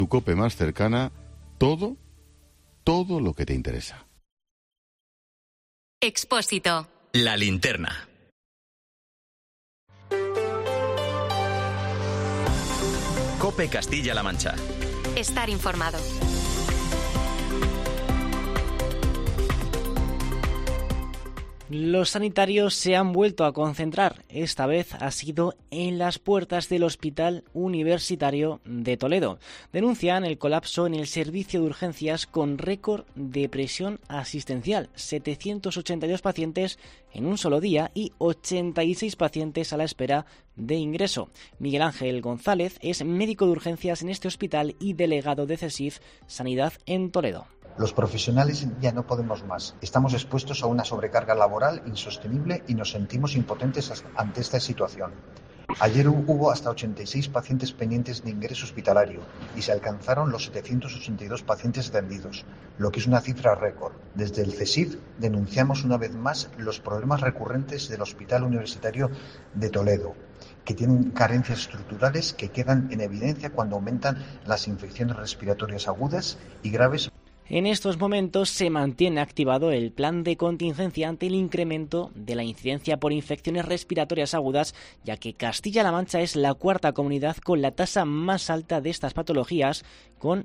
Tu COPE más cercana, todo lo que te interesa. Expósito. La linterna. COPE Castilla-La Mancha. Estar informado. Los sanitarios se han vuelto a concentrar. Esta vez ha sido en las puertas del Hospital Universitario de Toledo. Denuncian el colapso en el servicio de urgencias con récord de presión asistencial. 782 pacientes en un solo día y 86 pacientes a la espera de ingreso. Miguel Ángel González es médico de urgencias en este hospital y delegado de CESIF Sanidad en Toledo. Los profesionales ya no podemos más. Estamos expuestos a una sobrecarga laboral insostenible y nos sentimos impotentes ante esta situación. Ayer hubo hasta 86 pacientes pendientes de ingreso hospitalario y se alcanzaron los 782 pacientes atendidos, lo que es una cifra récord. Desde el CESIF denunciamos una vez más los problemas recurrentes del Hospital Universitario de Toledo, que tienen carencias estructurales que quedan en evidencia cuando aumentan las infecciones respiratorias agudas y graves. En estos momentos se mantiene activado el plan de contingencia ante el incremento de la incidencia por infecciones respiratorias agudas, ya que Castilla-La Mancha es la cuarta comunidad con la tasa más alta de estas patologías, con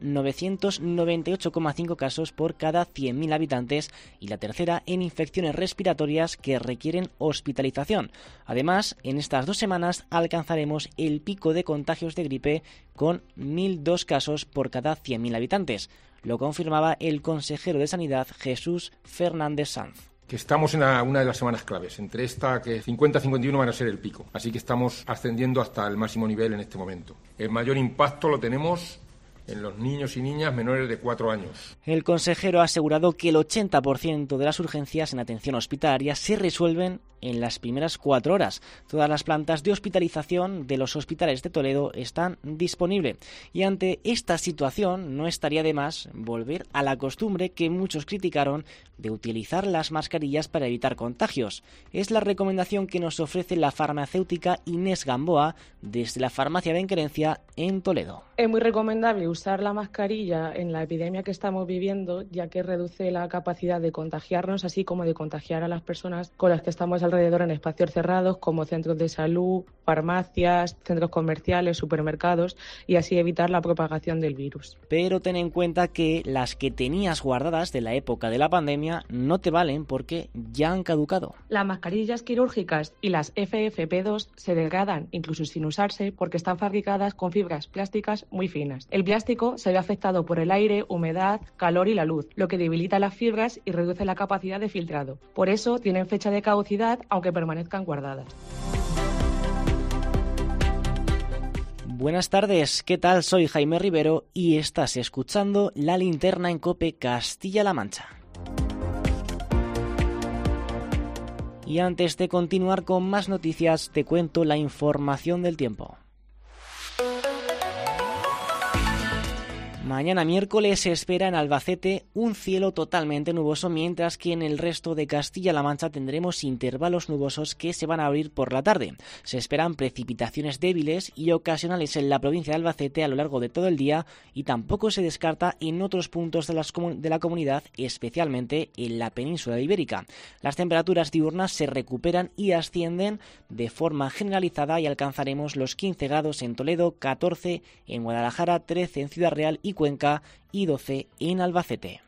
998,5 casos por cada 100.000 habitantes y la tercera en infecciones respiratorias que requieren hospitalización. Además, en estas 2 semanas alcanzaremos el pico de contagios de gripe con 1.002 casos por cada 100.000 habitantes. Lo confirmaba el consejero de Sanidad, Jesús Fernández Sanz. Que estamos en una de las semanas claves. Entre esta, que 50-51 van a ser el pico. Así que estamos ascendiendo hasta el máximo nivel en este momento. El mayor impacto lo tenemos en los niños y niñas menores de 4 años. El consejero ha asegurado que el 80% de las urgencias en atención hospitalaria se resuelven en las primeras 4 horas. Todas las plantas de hospitalización de los hospitales de Toledo están disponibles. Y ante esta situación no estaría de más volver a la costumbre que muchos criticaron de utilizar las mascarillas para evitar contagios. Es la recomendación que nos ofrece la farmacéutica Inés Gamboa desde la farmacia Benquerencia en Toledo. Es muy recomendable usar la mascarilla en la epidemia que estamos viviendo, ya que reduce la capacidad de contagiarnos, así como de contagiar a las personas con las que estamos alrededor en espacios cerrados, como centros de salud, farmacias, centros comerciales, supermercados, y así evitar la propagación del virus. Pero ten en cuenta que las que tenías guardadas de la época de la pandemia no te valen porque ya han caducado. Las mascarillas quirúrgicas y las FFP2 se degradan incluso sin usarse porque están fabricadas con fibras plásticas muy finas. El plástico se ve afectado por el aire, humedad, calor y la luz, lo que debilita las fibras y reduce la capacidad de filtrado. Por eso tienen fecha de caducidad aunque permanezcan guardadas. Buenas tardes, ¿qué tal? Soy Jaime Rivero y estás escuchando La Linterna en COPE Castilla-La Mancha. Y antes de continuar con más noticias, te cuento la información del tiempo. Mañana miércoles se espera en Albacete un cielo totalmente nuboso, mientras que en el resto de Castilla-La Mancha tendremos intervalos nubosos que se van a abrir por la tarde. Se esperan precipitaciones débiles y ocasionales en la provincia de Albacete a lo largo de todo el día y tampoco se descarta en otros puntos de la comunidad, especialmente en la península ibérica. Las temperaturas diurnas se recuperan y ascienden de forma generalizada y alcanzaremos los 15 grados en Toledo, 14 en Guadalajara, 13 en Ciudad Real y Cuenca y 12 en Albacete.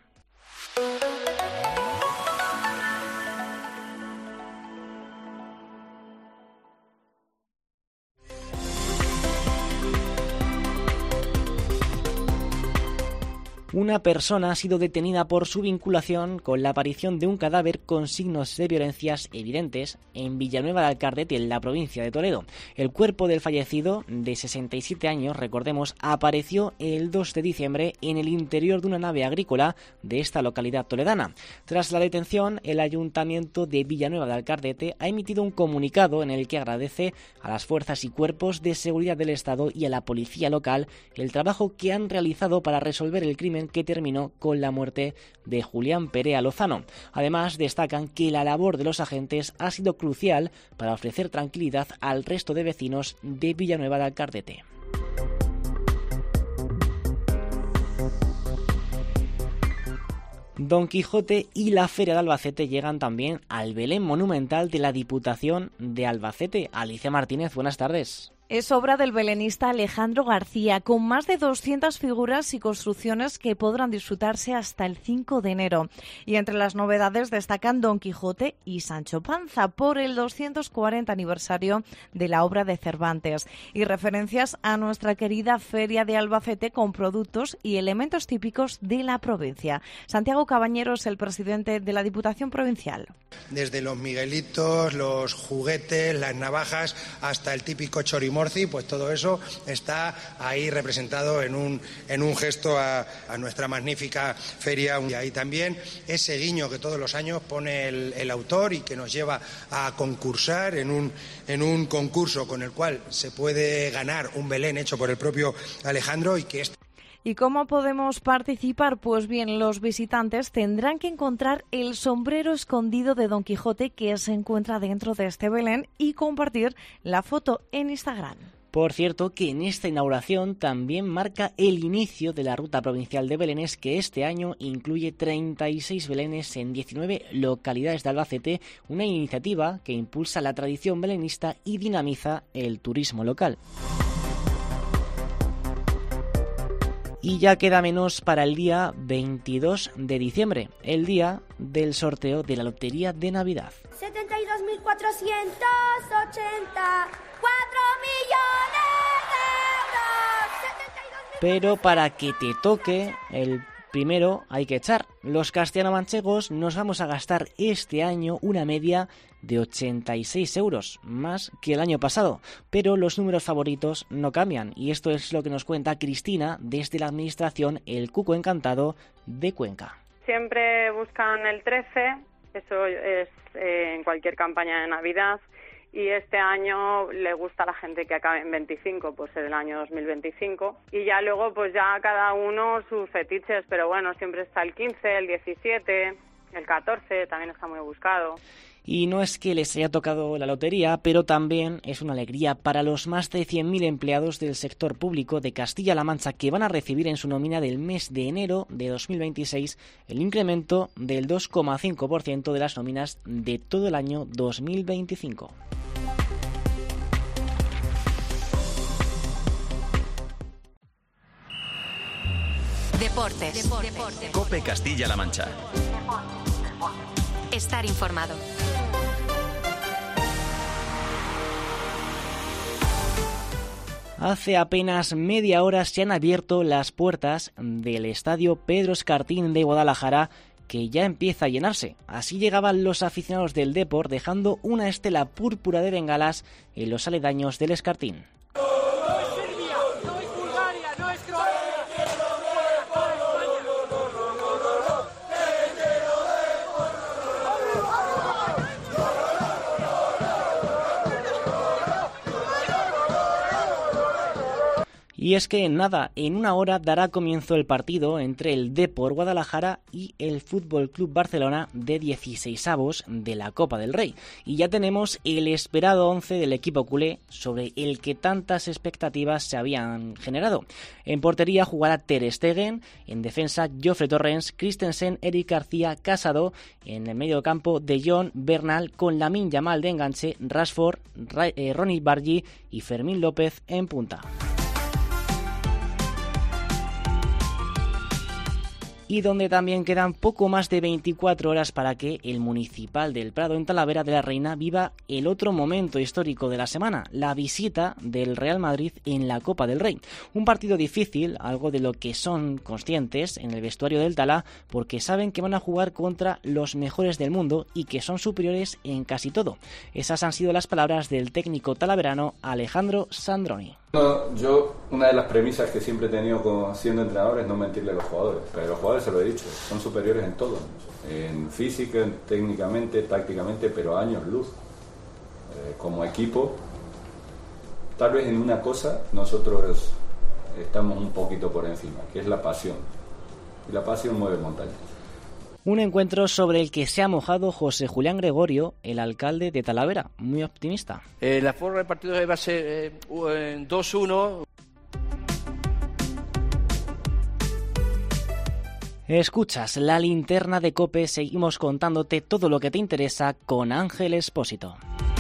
Una persona ha sido detenida por su vinculación con la aparición de un cadáver con signos de violencias evidentes en Villanueva de Alcardete, en la provincia de Toledo. El cuerpo del fallecido, de 67 años, recordemos, apareció el 2 de diciembre en el interior de una nave agrícola de esta localidad toledana. Tras la detención, el Ayuntamiento de Villanueva de Alcardete ha emitido un comunicado en el que agradece a las fuerzas y cuerpos de seguridad del Estado y a la policía local el trabajo que han realizado para resolver el crimen que terminó con la muerte de Julián Perea Lozano. Además, destacan que la labor de los agentes ha sido crucial para ofrecer tranquilidad al resto de vecinos de Villanueva de Alcardete. Don Quijote y la Feria de Albacete llegan también al Belén Monumental de la Diputación de Albacete. Alicia Martínez, buenas tardes. Es obra del belenista Alejandro García, con más de 200 figuras y construcciones que podrán disfrutarse hasta el 5 de enero. Y entre las novedades destacan Don Quijote y Sancho Panza por el 240 aniversario de la obra de Cervantes y referencias a nuestra querida Feria de Albacete con productos y elementos típicos de la provincia. Santiago Cabañero es el presidente de la Diputación Provincial. Desde los miguelitos, los juguetes, las navajas, hasta el típico chorimorci, pues todo eso está ahí representado en un gesto a nuestra magnífica feria. Y ahí también ese guiño que todos los años pone el autor y que nos lleva a concursar en un concurso con el cual se puede ganar un Belén hecho por el propio Alejandro y que es. ¿Y cómo podemos participar? Pues bien, los visitantes tendrán que encontrar el sombrero escondido de Don Quijote que se encuentra dentro de este Belén y compartir la foto en Instagram. Por cierto, que en esta inauguración también marca el inicio de la Ruta Provincial de Belenes, que este año incluye 36 belenes en 19 localidades de Albacete, una iniciativa que impulsa la tradición belenista y dinamiza el turismo local. Y ya queda menos para el día 22 de diciembre, el día del sorteo de la Lotería de Navidad. 72.480, 4 millones de euros. Pero para que te toque el primero hay que echar. Los castellano-manchegos nos vamos a gastar este año una media de 86 euros, más que el año pasado, pero los números favoritos no cambian y esto es lo que nos cuenta Cristina desde la administración El Cuco Encantado de Cuenca. Siempre buscan el 13, eso es en cualquier campaña de Navidad, y este año le gusta a la gente que acabe en 25, pues el año 2025, y ya luego pues ya cada uno sus fetiches, pero bueno, siempre está el 15, el 17, el 14, también está muy buscado. Y no es que les haya tocado la lotería, pero también es una alegría para los más de 100.000 empleados del sector público de Castilla-La Mancha que van a recibir en su nómina del mes de enero de 2026 el incremento del 2,5% de las nóminas de todo el año 2025. Deportes. COPE Castilla-La Mancha. Estar informado. Hace apenas media hora se han abierto las puertas del estadio Pedro Escartín de Guadalajara, que ya empieza a llenarse. Así llegaban los aficionados del Depor, dejando una estela púrpura de bengalas en los aledaños del Escartín. Y es que en una hora dará comienzo el partido entre el Depor Guadalajara y el FC Barcelona de 16avos de la Copa del Rey. Y ya tenemos el esperado 11 del equipo culé, sobre el que tantas expectativas se habían generado. En portería jugará Ter Stegen, en defensa Jofre Torrens, Christensen, Eric García, Casado, en el medio campo De Jong, Bernal, con Lamine Yamal de enganche, Rashford, Ronnie Bargi y Fermín López en punta. Y donde también quedan poco más de 24 horas para que el Municipal del Prado en Talavera de la Reina viva el otro momento histórico de la semana, la visita del Real Madrid en la Copa del Rey. Un partido difícil, algo de lo que son conscientes en el vestuario del Tala, porque saben que van a jugar contra los mejores del mundo y que son superiores en casi todo. Esas han sido las palabras del técnico talaverano Alejandro Sandroni. Una de las premisas que siempre he tenido siendo entrenador es no mentirle a los jugadores, pero a los jugadores se lo he dicho, son superiores en todo, en física, técnicamente, tácticamente, pero años luz. Como equipo, tal vez en una cosa nosotros estamos un poquito por encima, que es la pasión, y la pasión mueve montañas. Un encuentro sobre el que se ha mojado José Julián Gregorio, el alcalde de Talavera, muy optimista. La forma del partido va a ser 2-1. Escuchas la linterna de COPE, seguimos contándote todo lo que te interesa con Ángel Expósito.